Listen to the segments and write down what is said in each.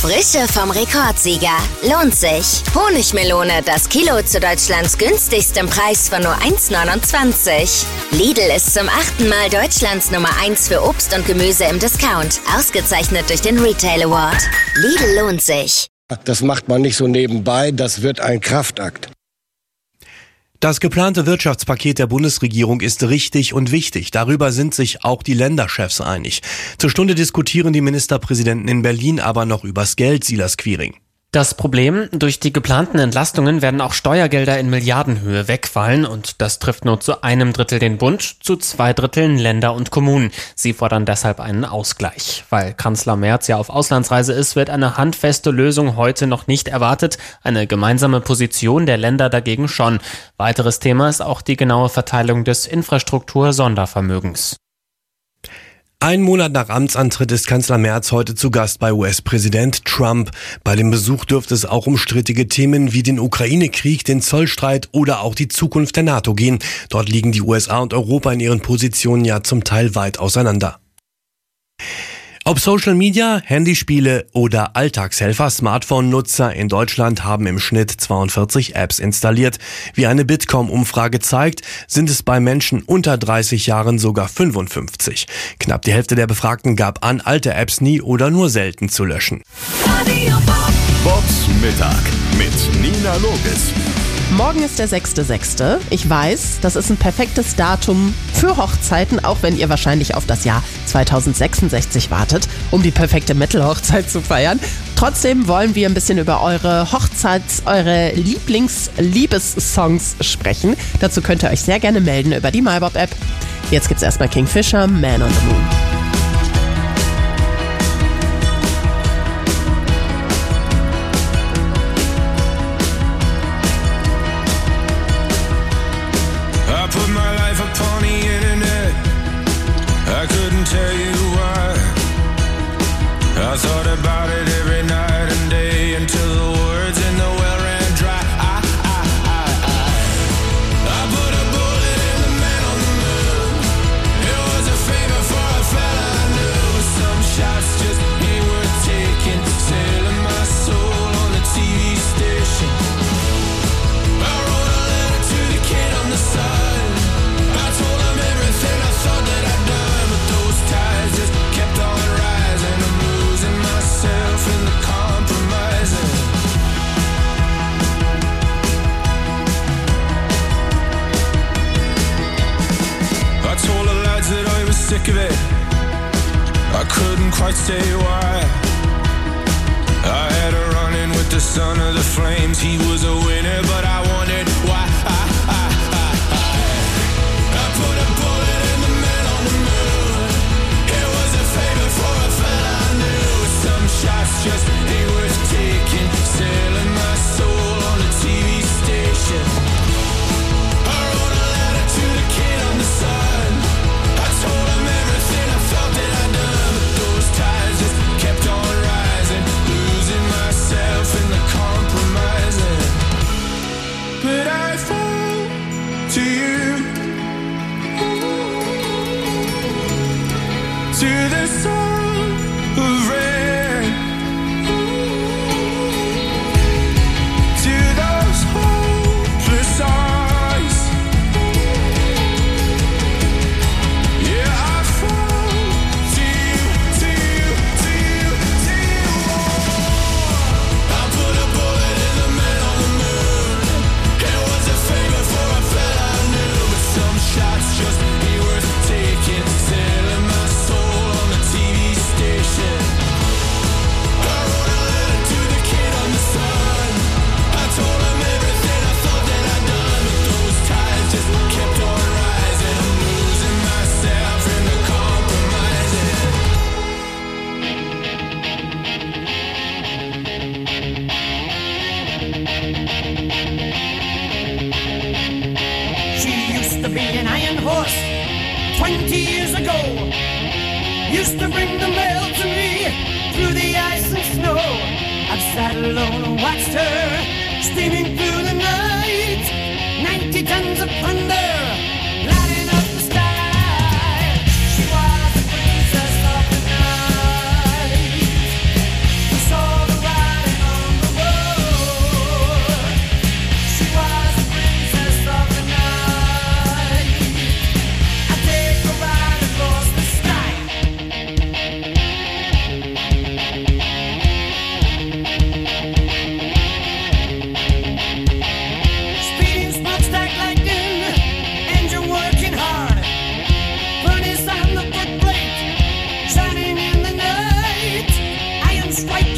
Frische vom Rekordsieger. Lohnt sich. Honigmelone, das Kilo zu Deutschlands günstigstem Preis von nur 1,29. Lidl ist zum 8. Mal Deutschlands Nummer 1 für Obst und Gemüse im Discount. Ausgezeichnet durch den Retail Award. Lidl lohnt sich. Das macht man nicht so nebenbei, das wird ein Kraftakt. Das geplante Wirtschaftspaket der Bundesregierung ist richtig und wichtig. Darüber sind sich auch die Länderchefs einig. Zur Stunde diskutieren die Ministerpräsidenten in Berlin aber noch übers Geld, Silas Quiring. Das Problem, durch die geplanten Entlastungen werden auch Steuergelder in Milliardenhöhe wegfallen und das trifft nur zu 1/3 den Bund, zu 2/3 Länder und Kommunen. Sie fordern deshalb einen Ausgleich. Weil Kanzler Merz ja auf Auslandsreise ist, wird eine handfeste Lösung heute noch nicht erwartet. Eine gemeinsame Position der Länder dagegen schon. Weiteres Thema ist auch die genaue Verteilung des Infrastruktur-Sondervermögens. Ein Monat nach Amtsantritt ist Kanzler Merz heute zu Gast bei US-Präsident Trump. Bei dem Besuch dürfte es auch um strittige Themen wie den Ukraine-Krieg, den Zollstreit oder auch die Zukunft der NATO gehen. Dort liegen die USA und Europa in ihren Positionen ja zum Teil weit auseinander. Ob Social Media, Handyspiele oder Alltagshelfer, Smartphone-Nutzer in Deutschland haben im Schnitt 42 Apps installiert. Wie eine Bitkom-Umfrage zeigt, sind es bei Menschen unter 30 Jahren sogar 55. Knapp die Hälfte der Befragten gab an, alte Apps nie oder nur selten zu löschen. Bobs Mittag mit Nina Logis. Morgen ist der 6.6. Ich weiß, das ist ein perfektes Datum für Hochzeiten, auch wenn ihr wahrscheinlich auf das Jahr 2066 wartet, um die perfekte Metal-Hochzeit zu feiern. Trotzdem wollen wir ein bisschen über eure eure Lieblings-Liebessongs sprechen. Dazu könnt ihr euch sehr gerne melden über die MyBob-App. Jetzt gibt's erstmal Kingfisher, Man on the Moon. Put my life upon the internet. I couldn't tell you why. I thought about it every night and day until the words in the well ran dry. I put a bullet in the man on the moon. It was a favor for a fella I knew. Some shots just ain't worth taking. Selling my soul on the TV station. I wrote a letter to the kid on the side. Sick of it, I couldn't quite say why. I had a run-in with the son of the flames. He was a winner, but I wondered why. I put a bullet in the man on the moon. It was a favor for a fella I knew. Some shots just ain't worth taking. Selling my soul on the TV station. I wrote a letter to the kid on the side. I told him everything I felt that I'd done, but those ties just kept on rising, losing myself in the compromising. But I fall to you, to the song of rain, to those hopeless eyes. Used to be an iron horse 20 years ago. Used to bring the mail to me through the ice and snow. I've sat alone and watched her steaming through the night. 90 tons of thunder lighting up the sky. She was the princess of the night. We saw the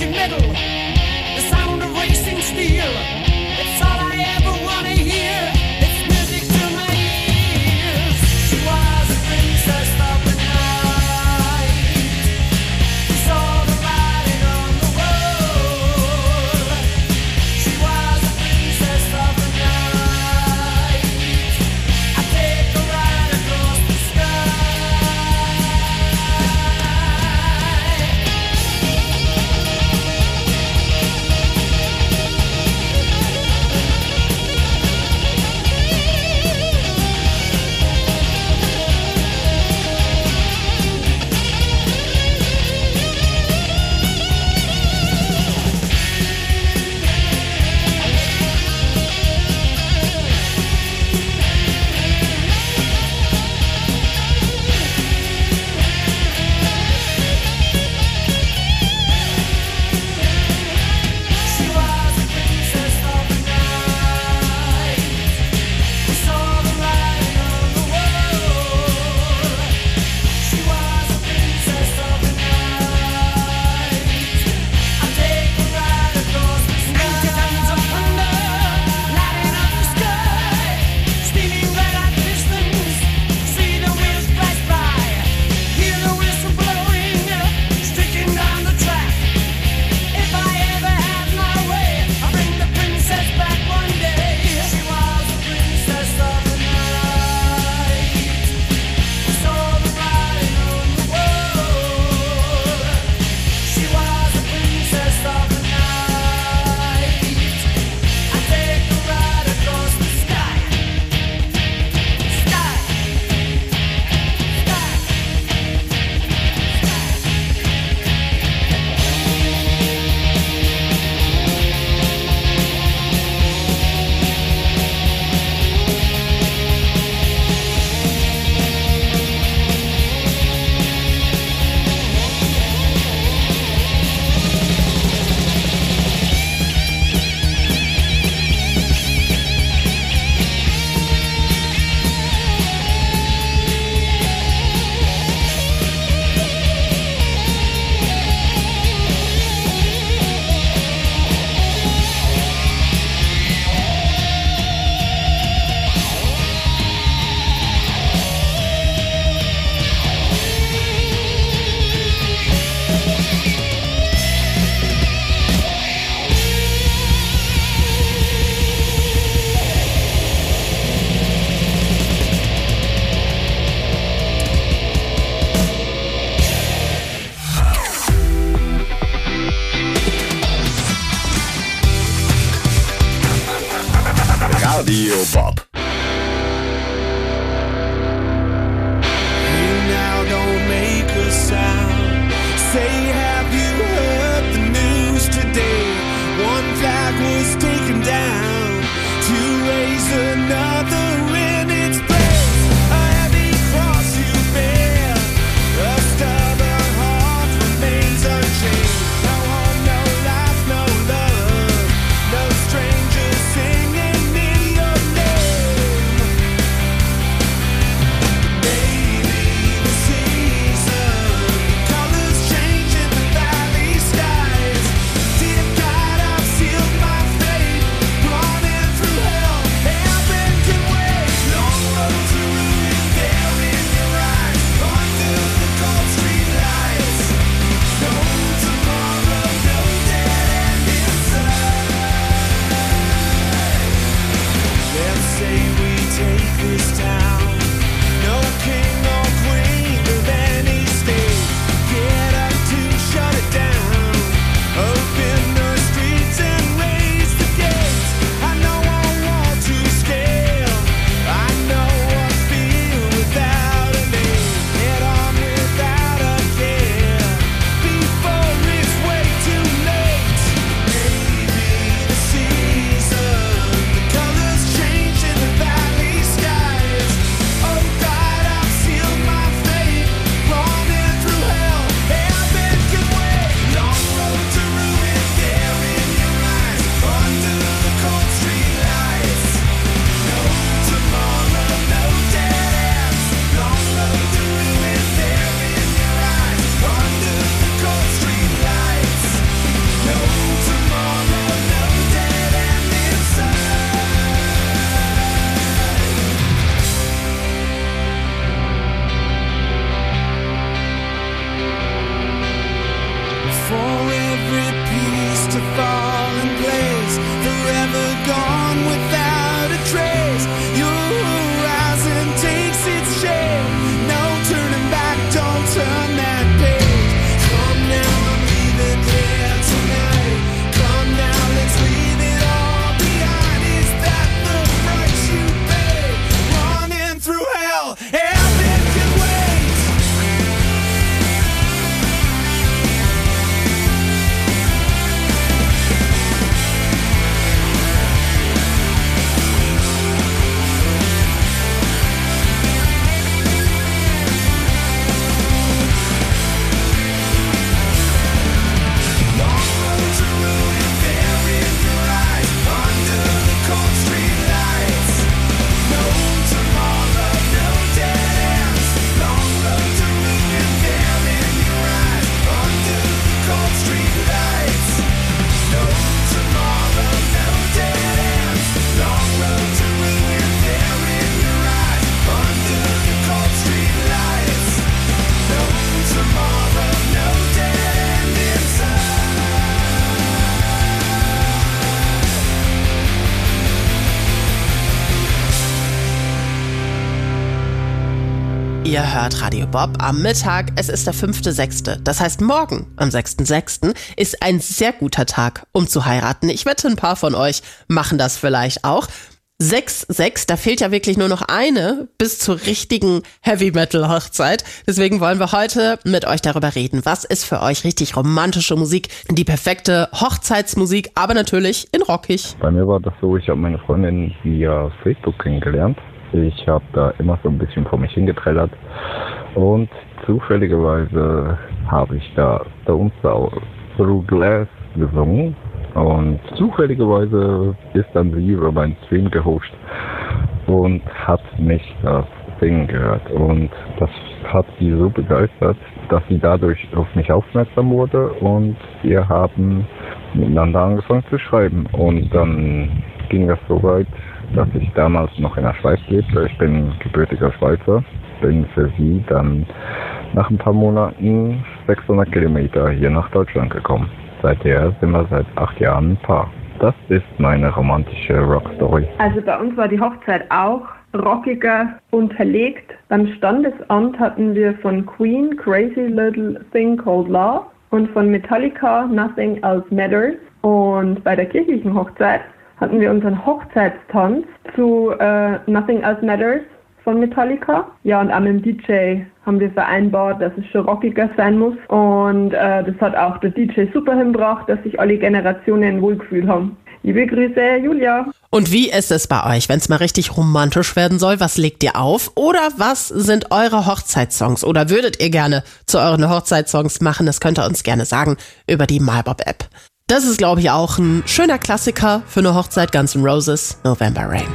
heavy metal, the sound of racing steel. It's all I ever wanna hear. It's music to my ears. She was a princess of the night. We saw the writing on the wall. She was a princess of the night. I take a ride across the sky. She was a princess of the night. We saw the writing on the wall. She was a princess of the night. I take a ride across the sky. 90 tons of thunder, lighting up the sky. Steaming right at distance, see the wheels flash by. Hear the whistle blowing, sticking down the track. If I ever have my way, I'll bring the princess back one day. She was a princess of the night. We saw the writing on the wall. She was a princess of the night. I take a ride across the sky. Sky. Radio Bob. Hey now, don't make a sound. Say, have you heard the news today? One flag was taken down to raise another in its place. A heavy cross you bear, a stubborn heart remains unchanged. No home, no life, no love, no strangers singing in your name. Ihr hört Radio Bob am Mittag. Es ist der 5.6. Das heißt, morgen, am 6.6., ist ein sehr guter Tag, um zu heiraten. Ich wette, ein paar von euch machen das vielleicht auch. 6.6, da fehlt ja wirklich nur noch eine bis zur richtigen Heavy-Metal-Hochzeit. Deswegen wollen wir heute mit euch darüber reden. Was ist für euch richtig romantische Musik? Die perfekte Hochzeitsmusik, aber natürlich in rockig. Bei mir war das so, ich habe meine Freundin via Facebook kennengelernt. Ich habe da immer so ein bisschen vor mich hingetrellert. Und zufälligerweise habe ich da uns auch Through Glass gesungen. Und zufälligerweise ist dann sie über meinen Stream gehuscht und hat mich das Singen gehört. Und das hat sie so begeistert, dass sie dadurch auf mich aufmerksam wurde und wir haben miteinander angefangen zu schreiben. Und dann ging das so weit, dass ich damals noch in der Schweiz lebte. Ich bin gebürtiger Schweizer, bin für sie dann nach ein paar Monaten 600 Kilometer hier nach Deutschland gekommen. Seither sind wir seit 8 Jahren ein Paar. Das ist meine romantische Rockstory. Also bei uns war die Hochzeit auch rockiger unterlegt. Beim Standesamt hatten wir von Queen Crazy Little Thing Called Love und von Metallica Nothing Else Matters. Und bei der kirchlichen Hochzeit hatten wir unseren Hochzeitstanz zu Nothing Else Matters von Metallica. Ja, und an dem DJ haben wir vereinbart, dass es schon rockiger sein muss. Und das hat auch der DJ super hingebracht, dass sich alle Generationen wohlgefühlt haben. Liebe Grüße, Julia. Und wie ist es bei euch, wenn es mal richtig romantisch werden soll? Was legt ihr auf? Oder was sind eure Hochzeitssongs? Oder würdet ihr gerne zu euren Hochzeitssongs machen? Das könnt ihr uns gerne sagen über die MyBob-App. Das ist, glaube ich, auch ein schöner Klassiker für eine Hochzeit. Guns N' Roses, November Rain.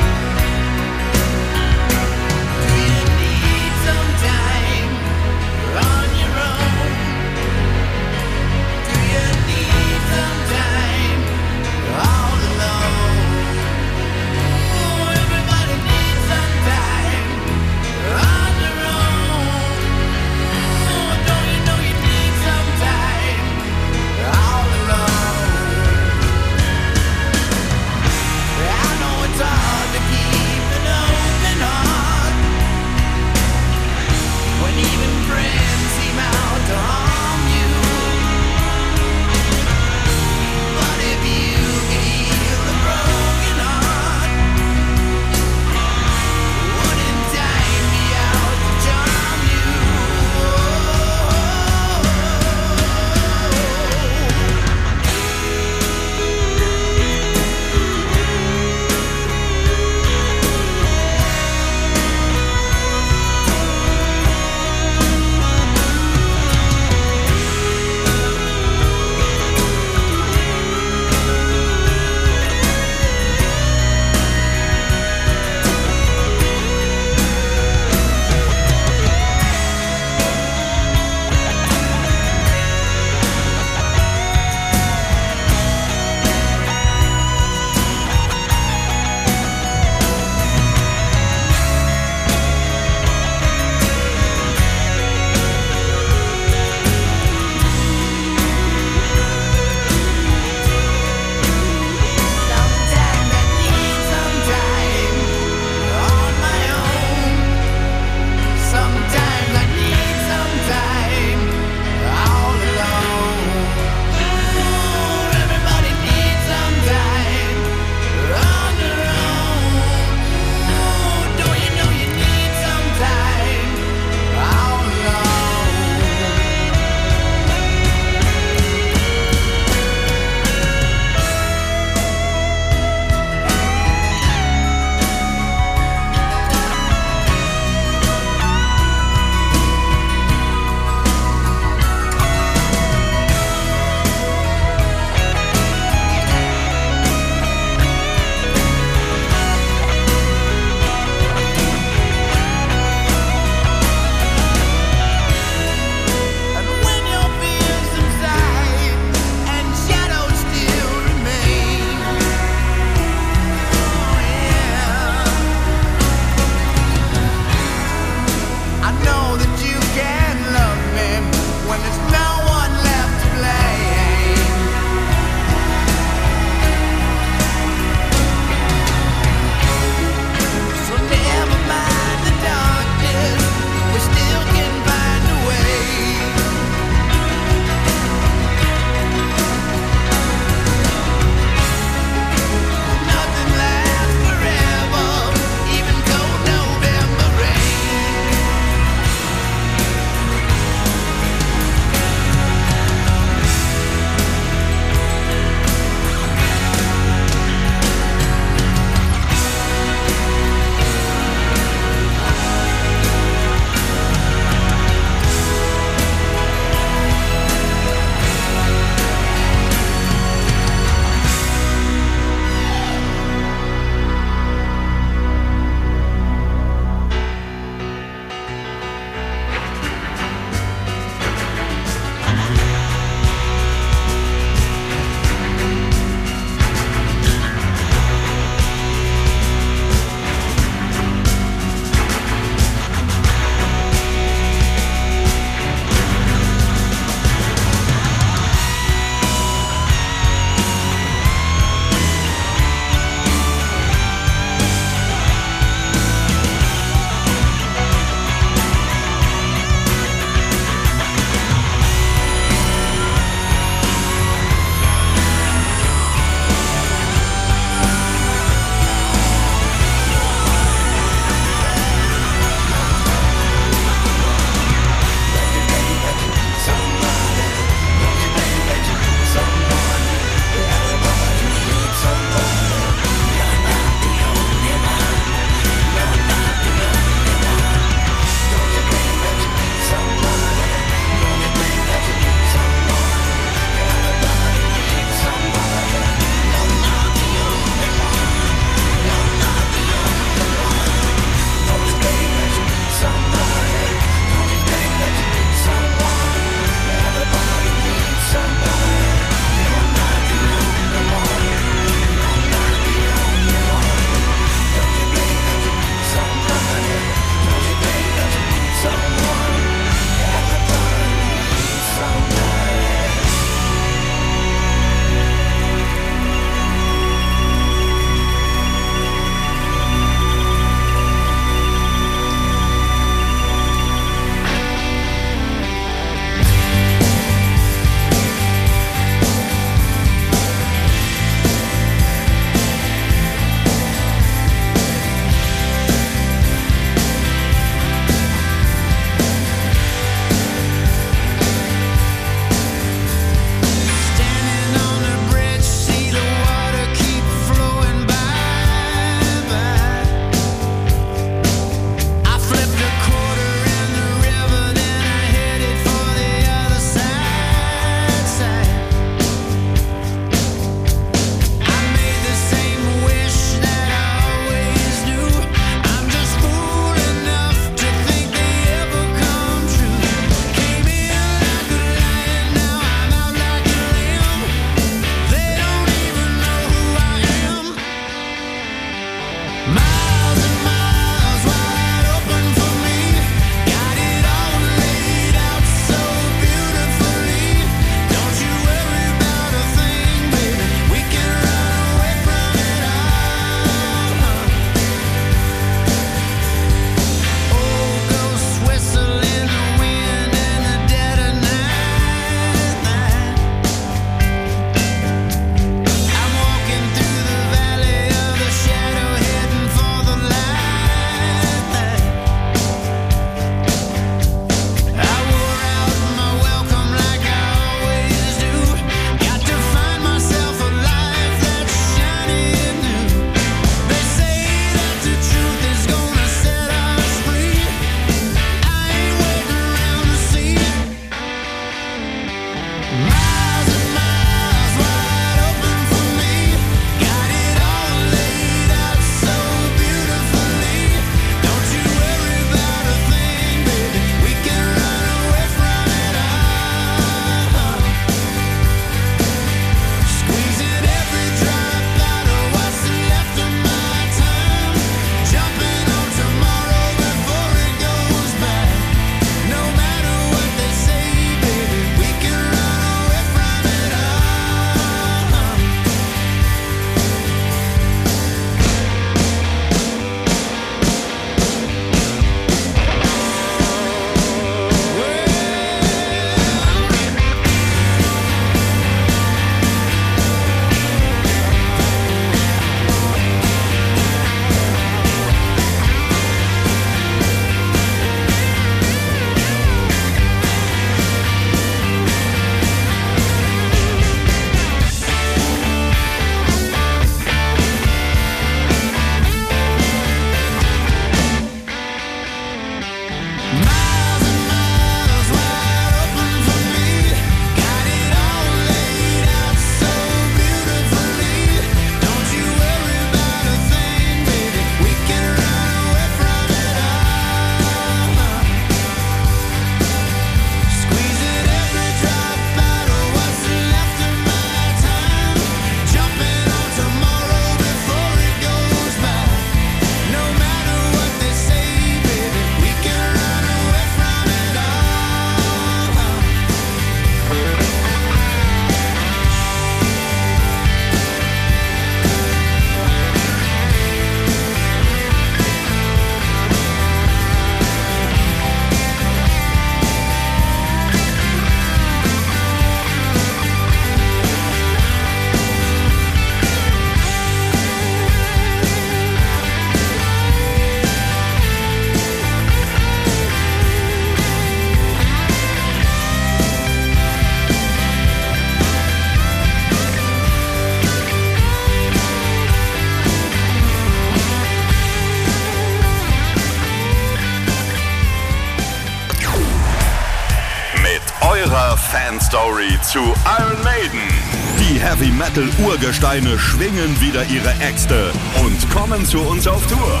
Fanstory zu Iron Maiden. Die Heavy Metal Urgesteine schwingen wieder ihre Äxte und kommen zu uns auf Tour.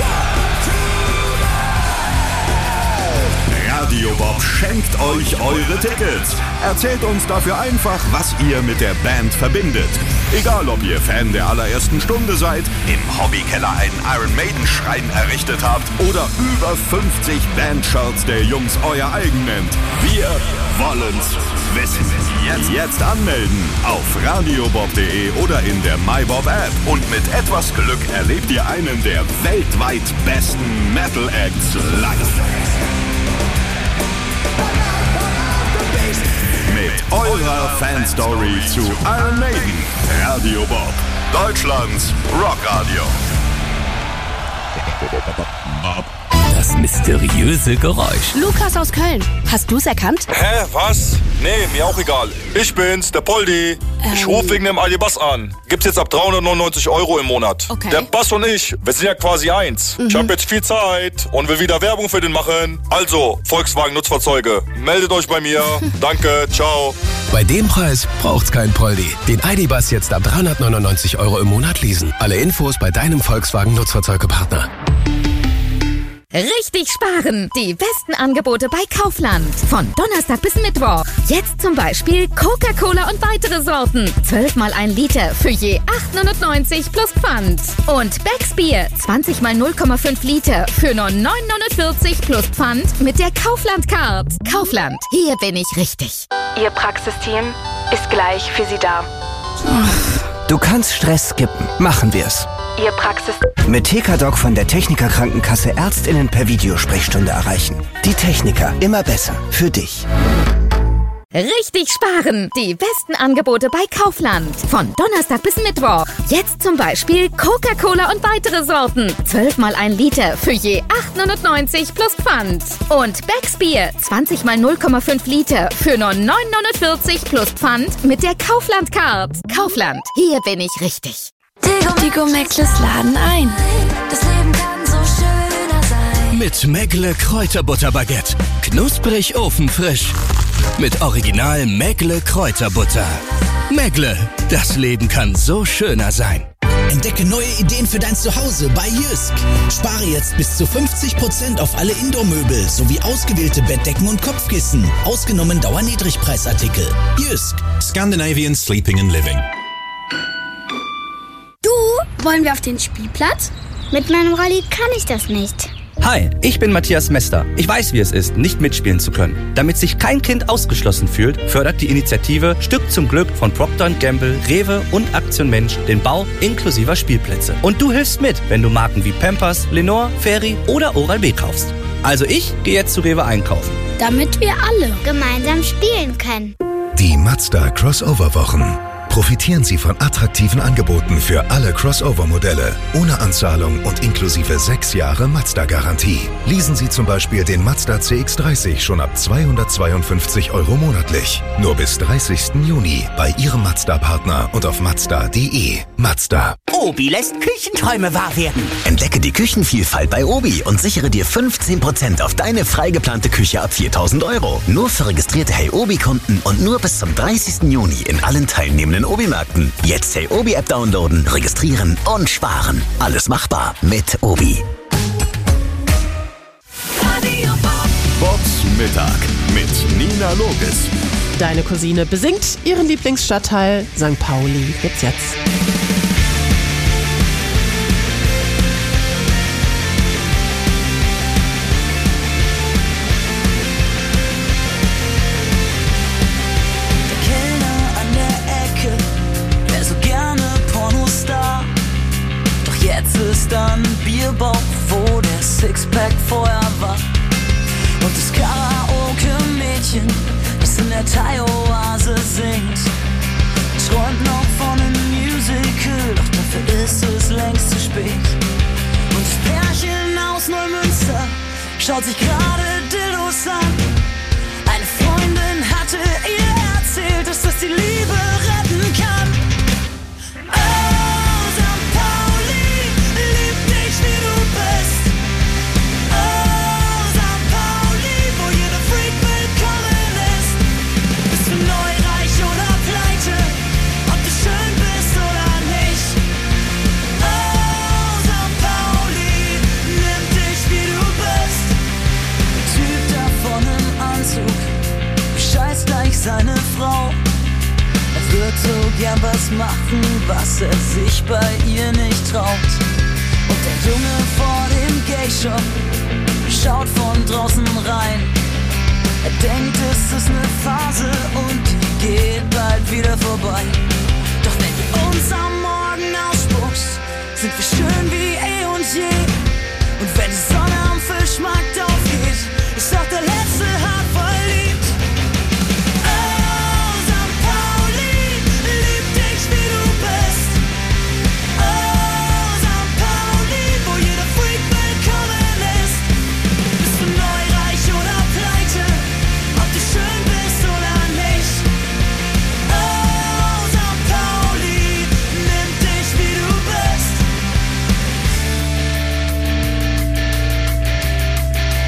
Radio Bob schenkt euch eure Tickets. Erzählt uns dafür einfach, was ihr mit der Band verbindet. Egal, ob ihr Fan der allerersten Stunde seid, im Hobbykeller einen Iron Maiden Schrein errichtet habt oder über 50 Bandshirts der Jungs euer eigen nennt. Wir wollen's wissen. Jetzt anmelden auf radiobob.de oder in der MyBob App. Und mit etwas Glück erlebt ihr einen der weltweit besten Metal Acts live. Mit eurer Fanstory zu Iron Maiden. Radio Bob, Deutschlands Rockradio. Das mysteriöse Geräusch. Lukas aus Köln. Hast du's erkannt? Hä, was? Nee, mir auch egal. Ich bin's, der Poldi. Ich rufe wegen dem ID-Bass an. Gibt's jetzt ab 399 € im Monat. Okay. Der Bass und ich, wir sind ja quasi eins. Ich habe jetzt viel Zeit und will wieder Werbung für den machen. Also, Volkswagen Nutzfahrzeuge, meldet euch bei mir. Danke, ciao. Bei dem Preis braucht's kein Poldi. Den ID-Bass jetzt ab 399 € im Monat leasen. Alle Infos bei deinem Volkswagen Nutzfahrzeugepartner. Richtig sparen! Die besten Angebote bei Kaufland. Von Donnerstag bis Mittwoch. Jetzt zum Beispiel Coca-Cola und weitere Sorten. 12 mal 1 Liter für je 8,99 plus Pfand. Und Becks Bier 20 mal 0,5 Liter für nur 9,49 plus Pfand mit der Kaufland-Card. Kaufland, hier bin ich richtig. Ihr Praxisteam ist gleich für Sie da. Du kannst Stress skippen. Machen wir's. Ihr Praxis... Mit TK-Doc von der Techniker Krankenkasse ÄrztInnen per Videosprechstunde erreichen. Die Techniker, immer besser. Für dich. Richtig sparen! Die besten Angebote bei Kaufland. Von Donnerstag bis Mittwoch. Jetzt zum Beispiel Coca-Cola und weitere Sorten. 12 mal 1 Liter für je 8,99 plus Pfand. Und Becks Bier 20 mal 0,5 Liter für nur 9,49 plus Pfand mit der Kaufland-Card. Kaufland, hier bin ich richtig. Tigo Mäckles laden ein. Das Leben kann so schöner sein. Mit Mäckle Kräuterbutterbaguette. Knusprig ofenfrisch. Mit Original Mäckle Kräuterbutter. Mäckle, das Leben kann so schöner sein. Entdecke neue Ideen für dein Zuhause bei Jysk. Spare jetzt bis zu 50% auf alle Indoor-Möbel sowie ausgewählte Bettdecken und Kopfkissen. Ausgenommen Dauerniedrigpreisartikel. Jysk. Scandinavian Sleeping and Living. Wollen wir auf den Spielplatz? Mit meinem Rolli kann ich das nicht. Hi, ich bin Matthias Mester. Ich weiß, wie es ist, nicht mitspielen zu können. Damit sich kein Kind ausgeschlossen fühlt, fördert die Initiative Stück zum Glück von Procter & Gamble, Rewe und Aktion Mensch den Bau inklusiver Spielplätze. Und du hilfst mit, wenn du Marken wie Pampers, Lenore, Fairy oder Oral-B kaufst. Also ich gehe jetzt zu Rewe einkaufen. Damit wir alle gemeinsam spielen können. Die Mazda Crossover-Wochen. Profitieren Sie von attraktiven Angeboten für alle Crossover-Modelle, ohne Anzahlung und inklusive 6 Jahre Mazda-Garantie. Leasen Sie zum Beispiel den Mazda CX-30 schon ab 252 € monatlich. Nur bis 30. Juni bei Ihrem Mazda-Partner und auf Mazda.de. Mazda. Obi lässt Küchenträume wahr werden. Entdecke die Küchenvielfalt bei Obi und sichere dir 15% auf deine frei geplante Küche ab 4.000 €. Nur für registrierte Hey Obi-Kunden und nur bis zum 30. Juni in allen teilnehmenden Obi-Märkten. Jetzt Hey Obi-App downloaden, registrieren und sparen. Alles machbar mit Obi. Bobs Mittag mit Nina Loges. Deine Cousine besingt ihren Lieblingsstadtteil St. Pauli. Gibt's jetzt. Ist ein Bierbauch, wo der Sixpack vorher war. Und das Karaoke-Mädchen, das in der Thai-Oase singt, träumt noch von einem Musical, doch dafür ist es längst zu spät. Und das Pärchen aus Neumünster schaut sich gerade Dildos an. Eine Freundin hatte ihr erzählt, dass das die Liebe retten kann. Bis er sich bei ihr nicht traut. Und der Junge vor dem Gay-Shop schaut von draußen rein. Er denkt, es ist eine Phase und die geht bald wieder vorbei. Doch wenn du uns am Morgen ausspuckst, sind wir schön wie eh und je. Und wenn die Sonne am Fischmarkt aufgeht, ist auch der letzte hart verliebt. Oh, St. Pauli, lieb dich wie du bist. Oh, St. Pauli, wo jeder Freak willkommen ist. Bist du neu, reich oder pleite, ob du schön bist oder nicht. Oh, St. Pauli, nimm dich wie du bist.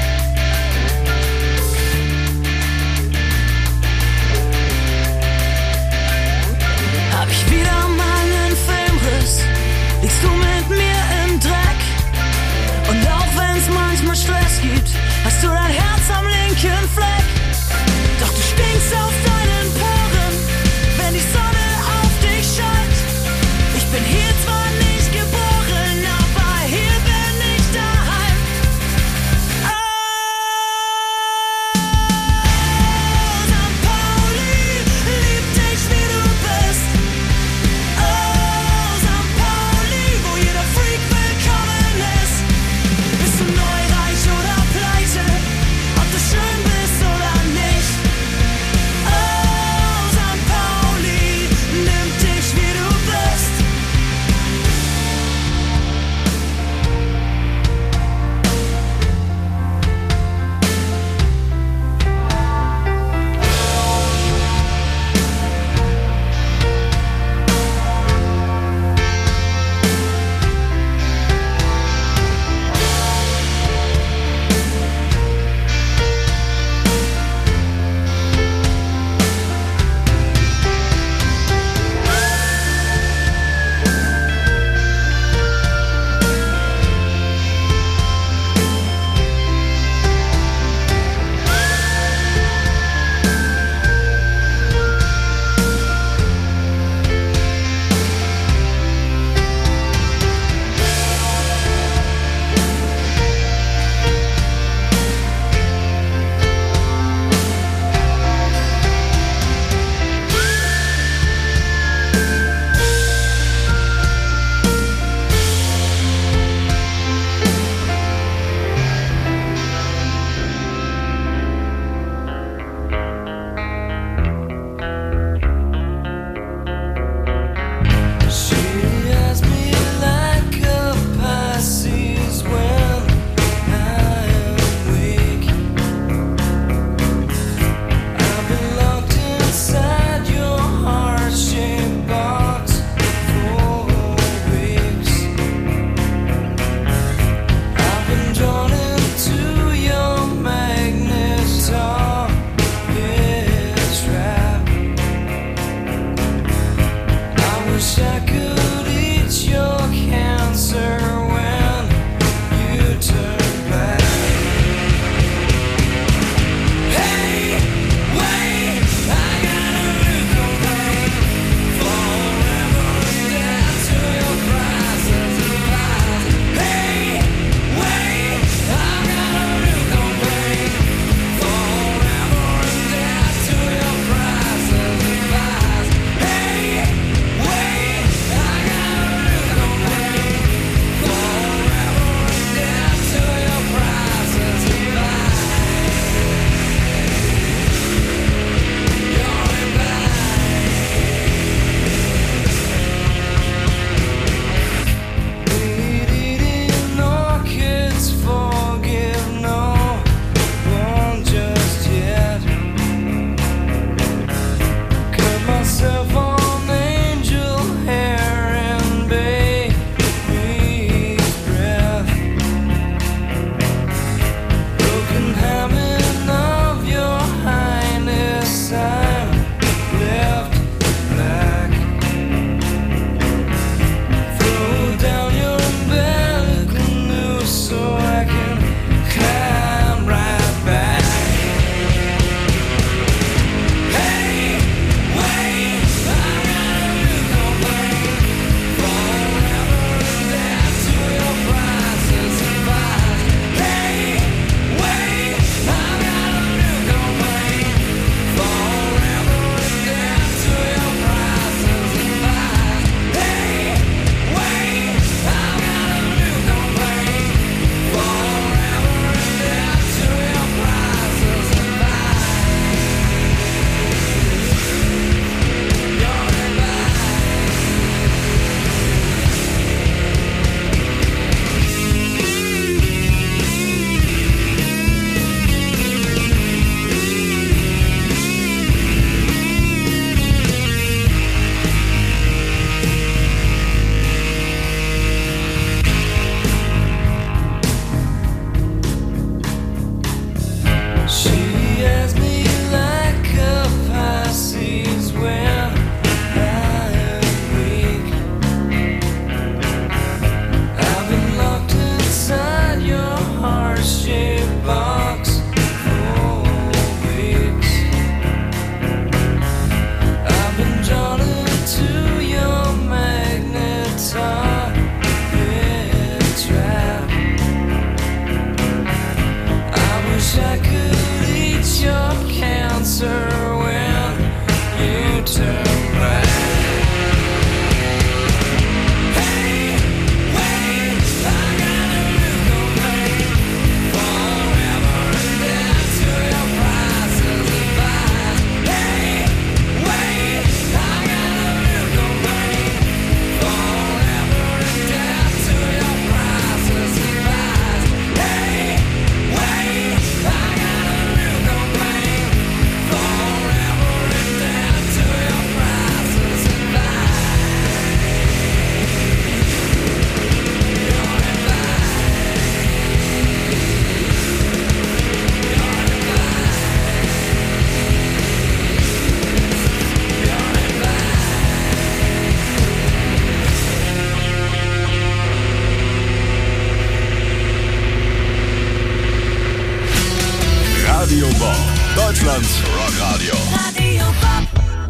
Radio Bob, Deutschlands Rockradio. Radio Bob.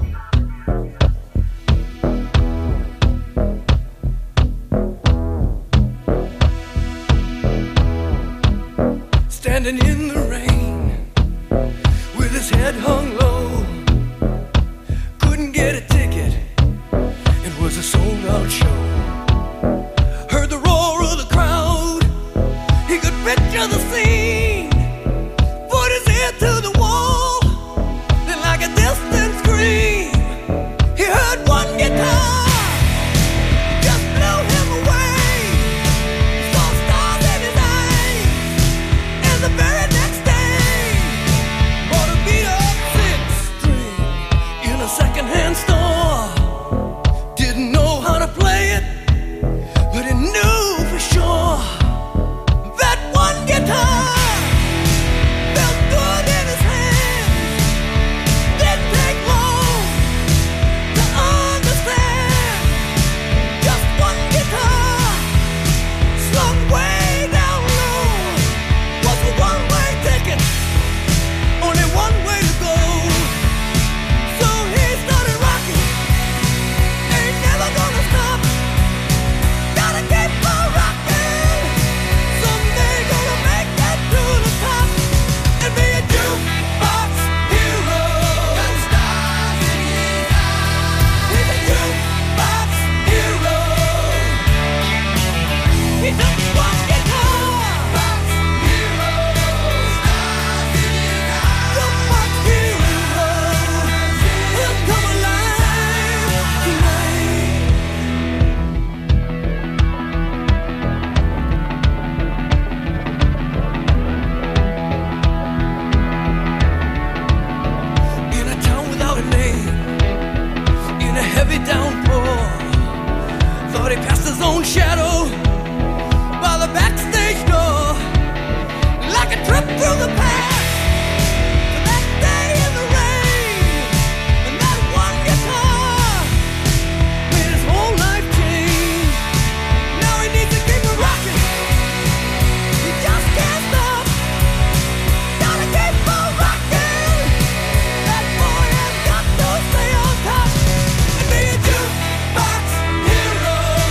Standing in the rain with his head hung low, couldn't get a ticket, it was a sold-out show. Heard the roar of the crowd, he could picture the scene, put his ear to the wall, then like a distant scream, he heard one guitar. Second-hand store, didn't know how to play it, but he knew for sure that one guitar felt good in his hand. Didn't take long to understand. Just one guitar slung way down low was a one-way ticket, only one way to go. Shadow by the backstage door, like a trip through the past to that day in the rain. And that one guitar made his whole life change. Now he needs to keep it rocking. He just can't stop. Gotta keep on rocking. That boy has got to stay on top and be a jukebox hero.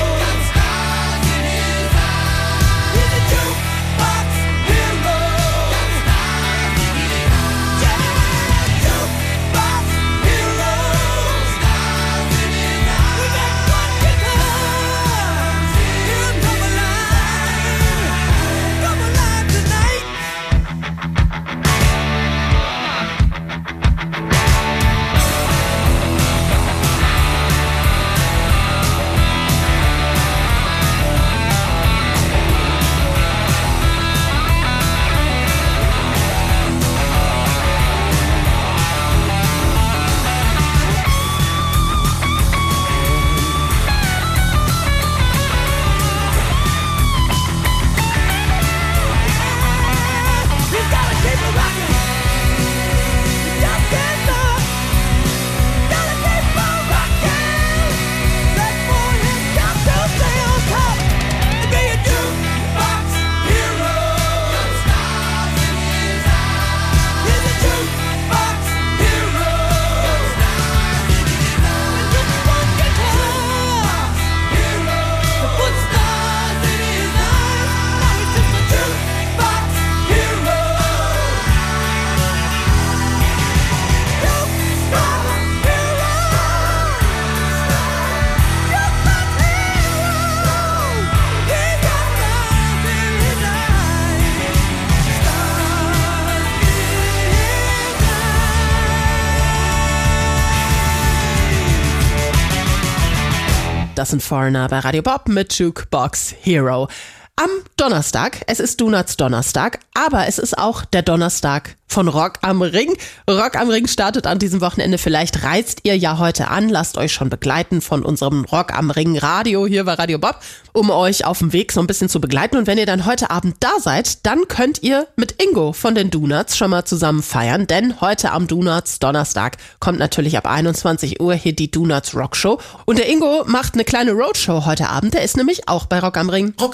Das sind Foreigner bei Radio Bob mit Jukebox Hero. Am Donnerstag, es ist Donuts Donnerstag, aber es ist auch der Donnerstag von Rock am Ring. Rock am Ring startet an diesem Wochenende. Vielleicht reist ihr ja heute an. Lasst euch schon begleiten von unserem Rock am Ring Radio hier bei Radio Bob, um euch auf dem Weg so ein bisschen zu begleiten. Und wenn ihr dann heute Abend da seid, dann könnt ihr mit Ingo von den Donuts schon mal zusammen feiern. Denn heute am Donuts Donnerstag kommt natürlich ab 21 Uhr hier die Donuts Rock Show. Und der Ingo macht eine kleine Roadshow heute Abend. Der ist nämlich auch bei Rock am Ring. Rock am Ring wird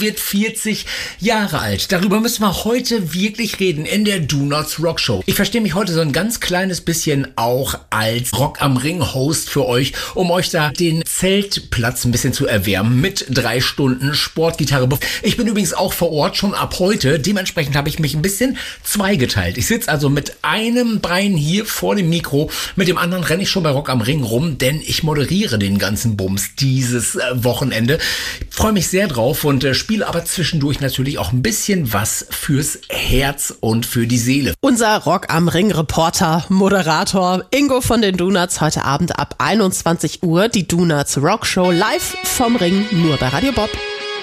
wird 40 Jahre alt. Darüber müssen wir heute wirklich reden in der Do Nots Rock Show. Ich verstehe mich heute so ein ganz kleines bisschen auch als Rock am Ring Host für euch, um euch da den Zeltplatz ein bisschen zu erwärmen mit 3 Stunden Sportgitarre. Ich bin übrigens auch vor Ort schon ab heute. Dementsprechend habe ich mich ein bisschen zweigeteilt. Ich sitze also mit einem Bein hier vor dem Mikro, mit dem anderen renne ich schon bei Rock am Ring rum, denn ich moderiere den ganzen Bums dieses Wochenende. Ich freue mich sehr drauf und spiele aber zwischendurch natürlich auch ein bisschen was fürs Herz und für die Seele. Unser Rock am Ring Reporter, Moderator Ingo von den Do Nots heute Abend ab 21 Uhr. Die Do Nots Rock Show live vom Ring, nur bei Radio Bob.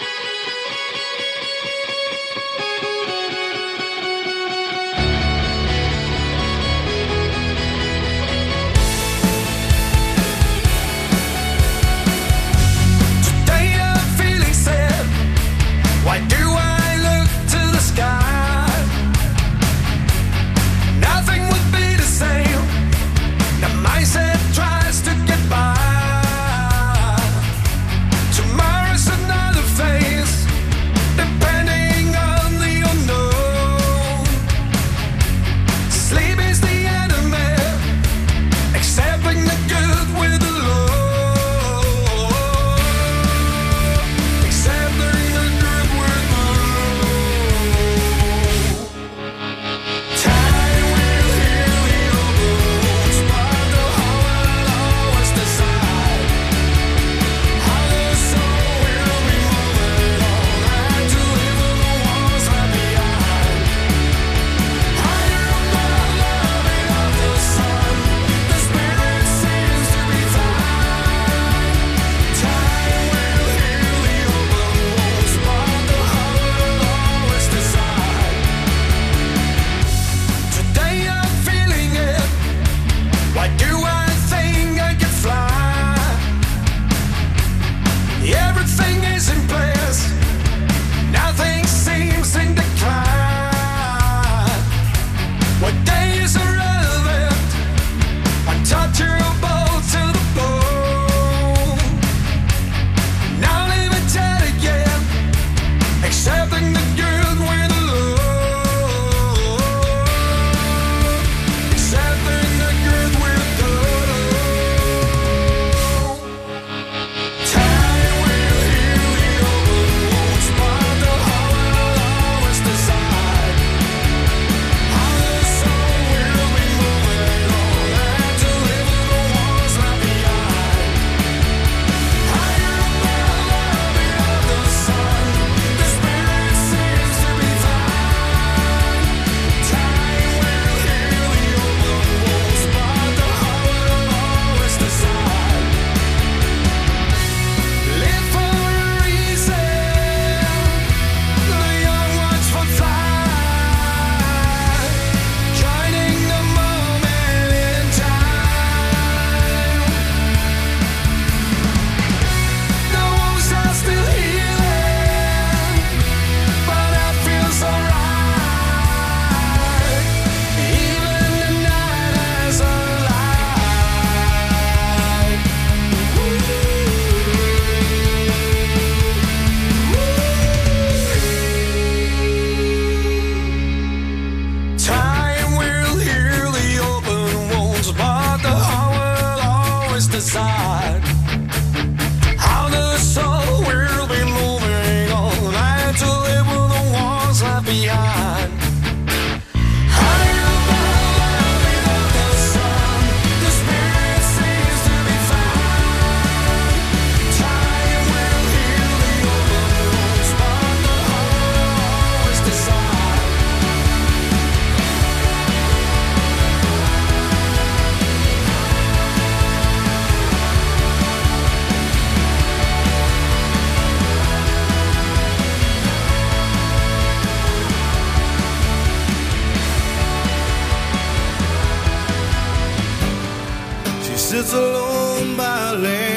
Sits alone by a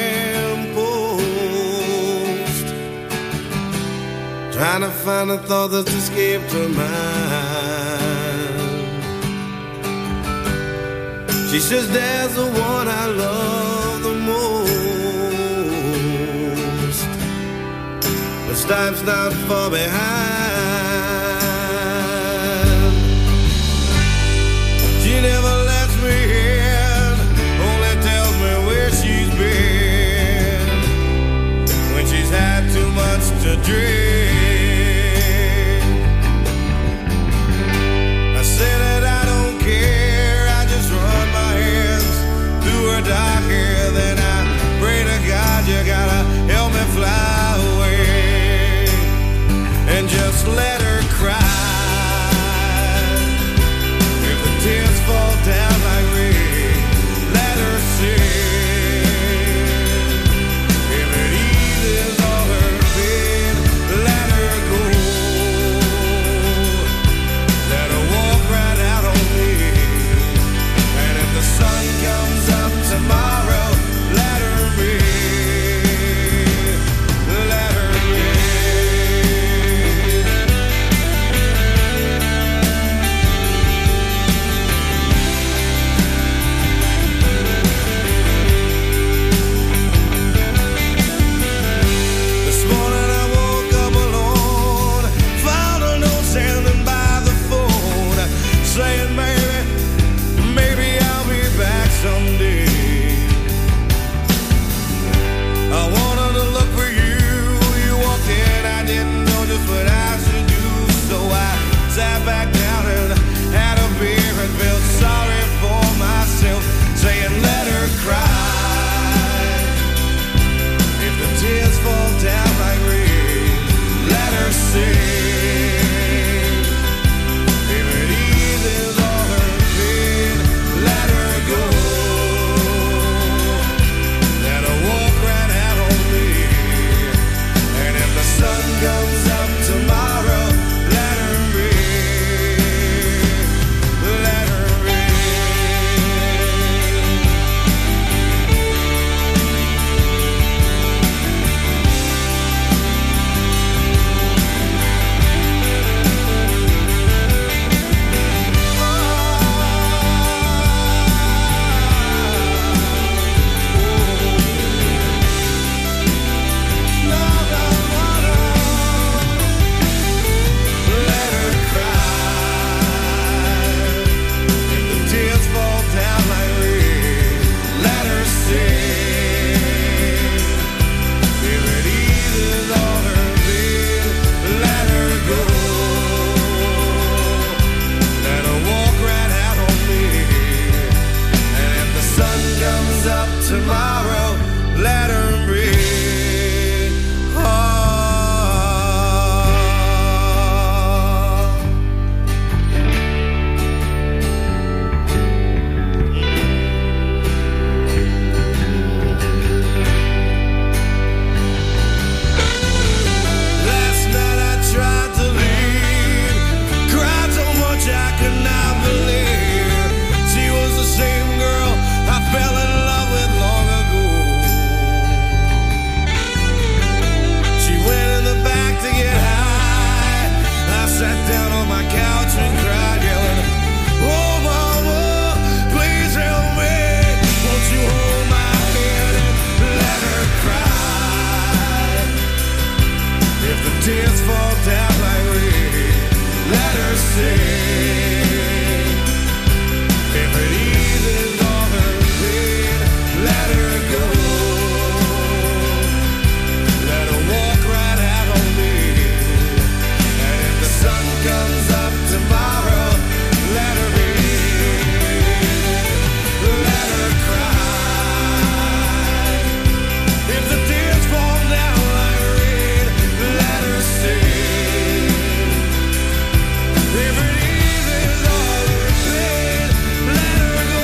lamppost, trying to find a thought that's escaped her mind. She says, "Dad's the one I love the most." But life's not far behind. She never lets me in, only tells me where she's been when she's had too much to drink. I say that I don't care, I just run my hands through her dark hair, then I pray to God you gotta help me fly away and just let her cry. If the tears fall down like rain, let her sing. If it eases all her pain, let her go. Let her walk right out on me. And if the sun comes up tomorrow, let her be. Let her be. This morning I woke up alone, found a note standing by the phone, saying, baby, maybe I'll be back someday. I wanted to look for you, you walked in, I didn't know just what I should do, so I sat back down and had a beer and felt sorry for myself, saying let her cry. If the tears fall down like rain, let her sing. If it eases all her pain, let her go. Let her walk right out on me. And if the sun comes up tomorrow, let her be. Let her be. Let her cry. If the tears fall down like rain, let her sing. If it eases all her pain, let her go. Let her walk right out on me. And if the sun comes up tomorrow, let her be. Last night I tried to leave, cried so much I could not believe she was the same girl I fell in love with long ago. She went in the back to get high. I sat down on my couch and cried, yelling, oh mama, please help me. Won't you hold my hand and let her cry? If the tears fall down like rain, let her sing. If it eases all her pain, let her go. Let her walk right out on me. And if the sun comes up tomorrow, let her be. Let her cry. If the tears fall down like rain, let her sing. If it eases all her pain, let her go.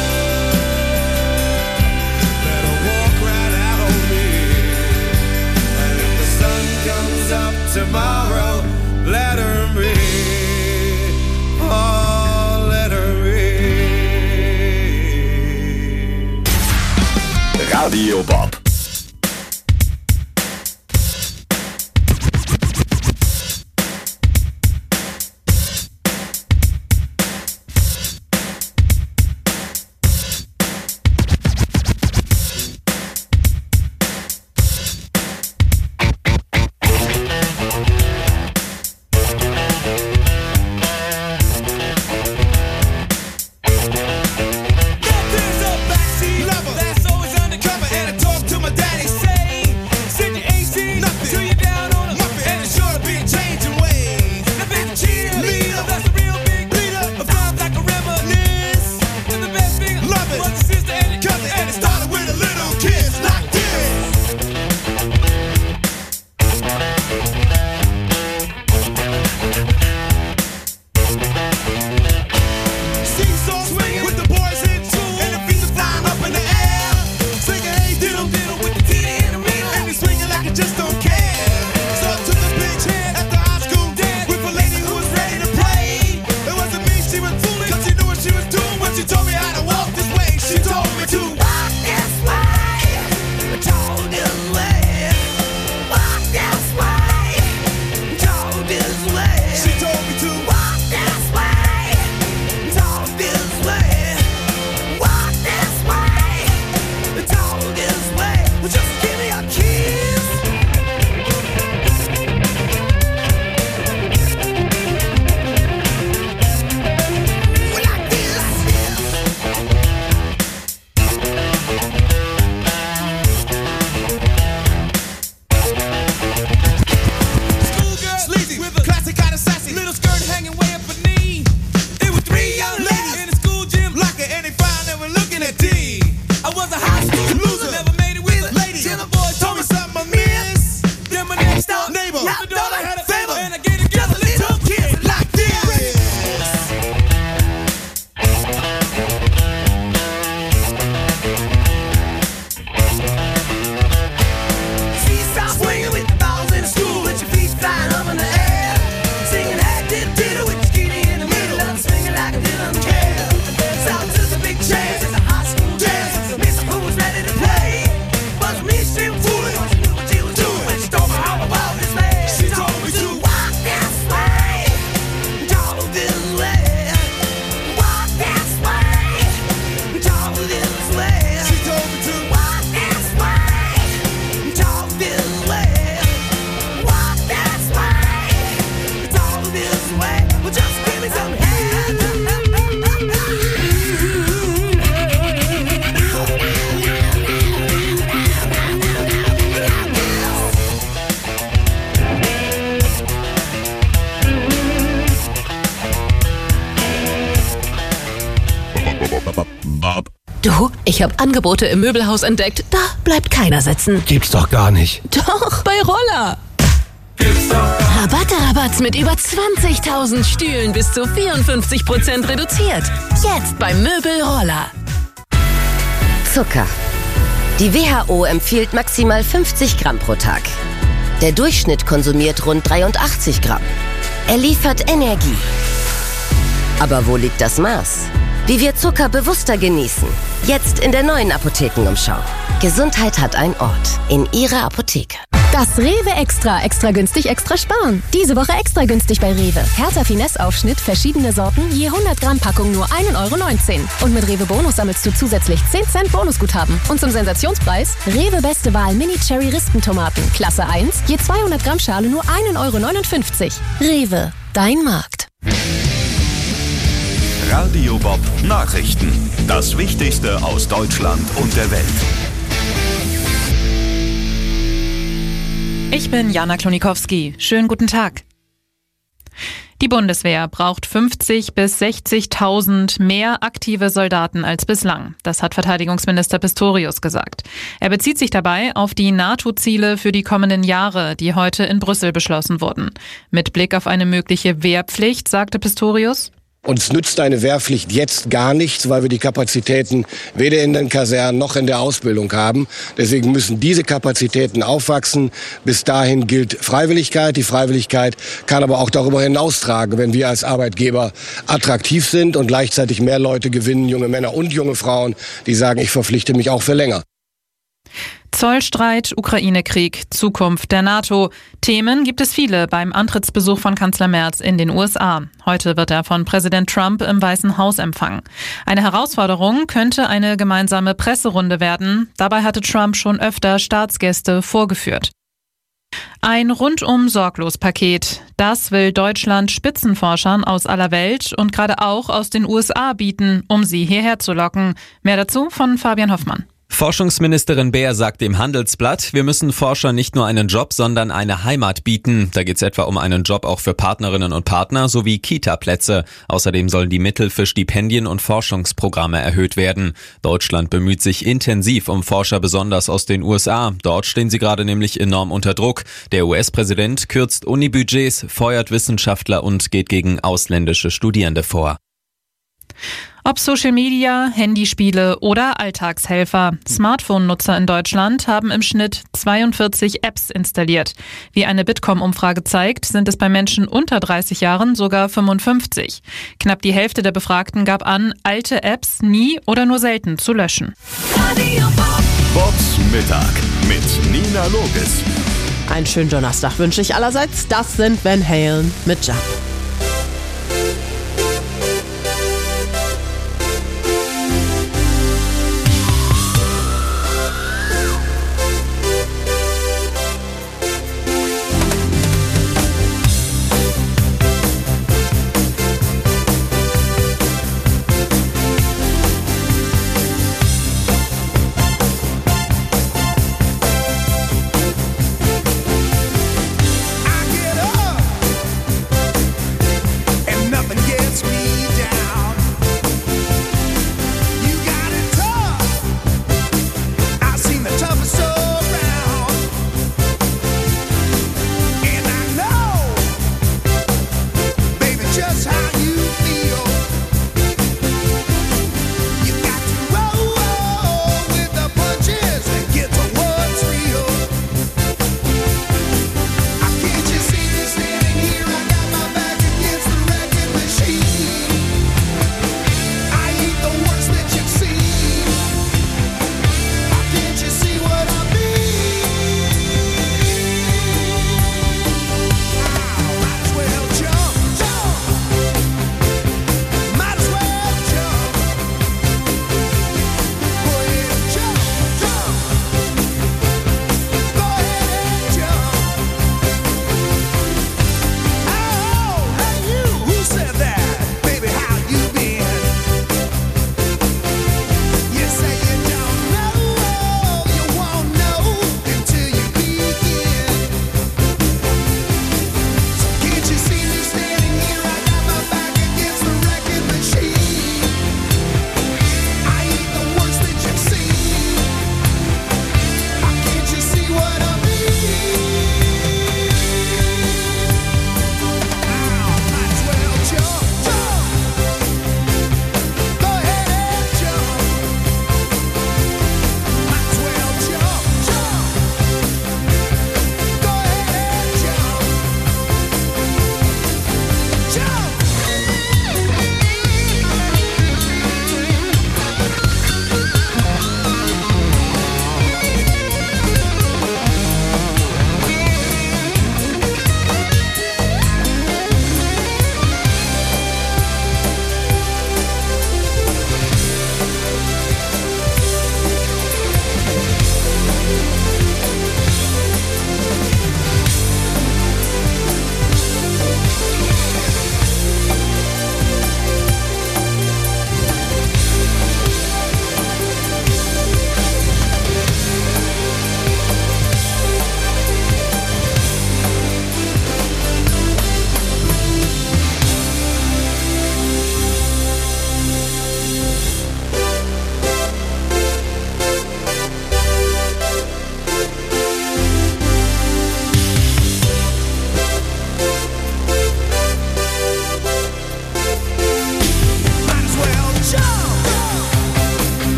Let her walk right out on me. And if the sun comes up tomorrow, let her be. Oh, let her be. Radio Bob. Du, ich habe Angebote im Möbelhaus entdeckt. Da bleibt keiner sitzen. Gibt's doch gar nicht. Doch, bei Roller. Rabatte mit über 20.000 Stühlen bis zu 54% reduziert. Jetzt beim Möbel Roller. Zucker. Die WHO empfiehlt maximal 50 Gramm pro Tag. Der Durchschnitt konsumiert rund 83 Gramm. Er liefert Energie. Aber wo liegt das Maß? Wie wir Zucker bewusster genießen. Jetzt in der neuen Apothekenumschau. Gesundheit hat einen Ort. In Ihrer Apotheke. Das Rewe Extra. Extra günstig, extra sparen. Diese Woche extra günstig bei Rewe. Hertha Finesse-Aufschnitt, verschiedene Sorten, je 100 Gramm Packung nur 1,19 €. Und mit Rewe Bonus sammelst du zusätzlich 10 Cent Bonusguthaben. Und zum Sensationspreis Rewe Beste Wahl Mini-Cherry-Rispentomaten. Klasse 1, je 200 Gramm Schale nur 1,59 €. Rewe, dein Markt. Radio Bob Nachrichten. Das Wichtigste aus Deutschland und der Welt. Ich bin Jana Klonikowski. Schönen guten Tag. Die Bundeswehr braucht 50.000 bis 60.000 mehr aktive Soldaten als bislang. Das hat Verteidigungsminister Pistorius gesagt. Er bezieht sich dabei auf die NATO-Ziele für die kommenden Jahre, die heute in Brüssel beschlossen wurden. Mit Blick auf eine mögliche Wehrpflicht, sagte Pistorius: Uns nützt eine Wehrpflicht jetzt gar nichts, weil wir die Kapazitäten weder in den Kasernen noch in der Ausbildung haben. Deswegen müssen diese Kapazitäten aufwachsen. Bis dahin gilt Freiwilligkeit. Die Freiwilligkeit kann aber auch darüber hinaustragen, wenn wir als Arbeitgeber attraktiv sind und gleichzeitig mehr Leute gewinnen, junge Männer und junge Frauen, die sagen, ich verpflichte mich auch für länger. Zollstreit, Ukraine-Krieg, Zukunft der NATO. Themen gibt es viele beim Antrittsbesuch von Kanzler Merz in den USA. Heute wird er von Präsident Trump im Weißen Haus empfangen. Eine Herausforderung könnte eine gemeinsame Presserunde werden. Dabei hatte Trump schon öfter Staatsgäste vorgeführt. Ein Rundum-Sorglos-Paket. Das will Deutschland Spitzenforschern aus aller Welt und gerade auch aus den USA bieten, um sie hierher zu locken. Mehr dazu von Fabian Hoffmann. Forschungsministerin Beer sagt dem Handelsblatt, wir müssen Forschern nicht nur einen Job, sondern eine Heimat bieten. Da geht es etwa um einen Job auch für Partnerinnen und Partner sowie Kita-Plätze. Außerdem sollen die Mittel für Stipendien und Forschungsprogramme erhöht werden. Deutschland bemüht sich intensiv um Forscher, besonders aus den USA. Dort stehen sie gerade nämlich enorm unter Druck. Der US-Präsident kürzt Unibudgets, feuert Wissenschaftler und geht gegen ausländische Studierende vor. Ob Social Media, Handyspiele oder Alltagshelfer. Smartphone-Nutzer in Deutschland haben im Schnitt 42 Apps installiert. Wie eine Bitkom-Umfrage zeigt, sind es bei Menschen unter 30 Jahren sogar 55. Knapp die Hälfte der Befragten gab an, alte Apps nie oder nur selten zu löschen. Bobs Mittag mit Nina Logis. Einen schönen Donnerstag wünsche ich allerseits. Das sind Van Halen mit Jump.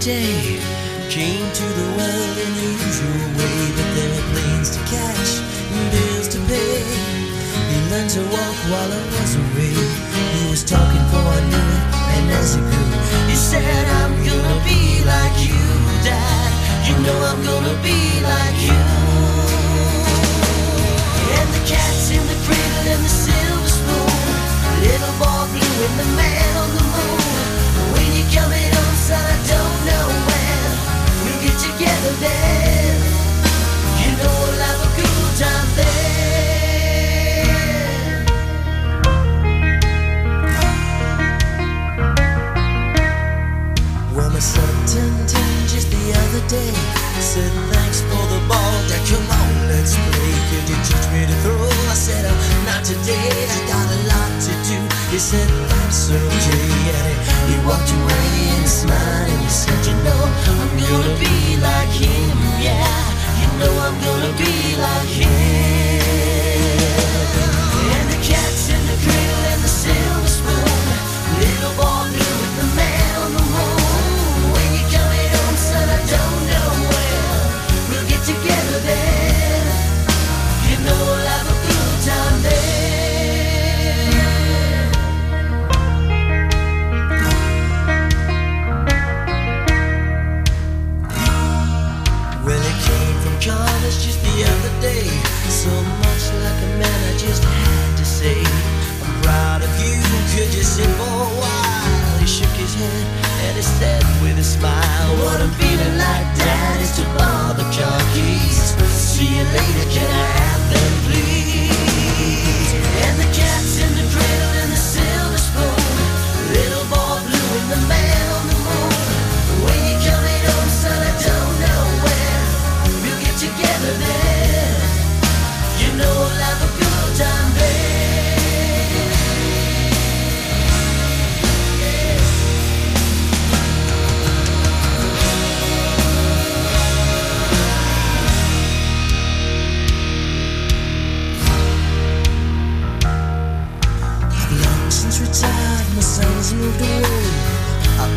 day came to the world in the usual way, but there were planes to catch and bills to pay. He learned to walk while I was away. He was talking for I knew it, and as he grew, he said, I'm gonna be like you, Dad. You know I'm gonna be like you. And the cat's in the cradle and the silver spoon, little boy blue and the man on the moon. When you coming home, son, I don't know when we'll get together then. You know we'll have a good time then. Well, my son turned 10 just the other day. Said thanks for the ball, Dad, come on, let's play. Could you teach me to throw? I said, not today, I got a lot to do. He said, that's okay, and he walked away and smiled and he said, you know, I'm gonna be like him, yeah. You know I'm gonna be like him. And the cat's in the cradle and the silver spoon, little boy blue with the man on the moon. When you coming home, son, I don't know when we'll get together then. You know we'll have a good time then. Well, he came from college just the other day. So much like a man, I just had to say, I'm proud of you, could you sit for a while? He shook his head and he said with a smile, what I'm feeling like, Daddy,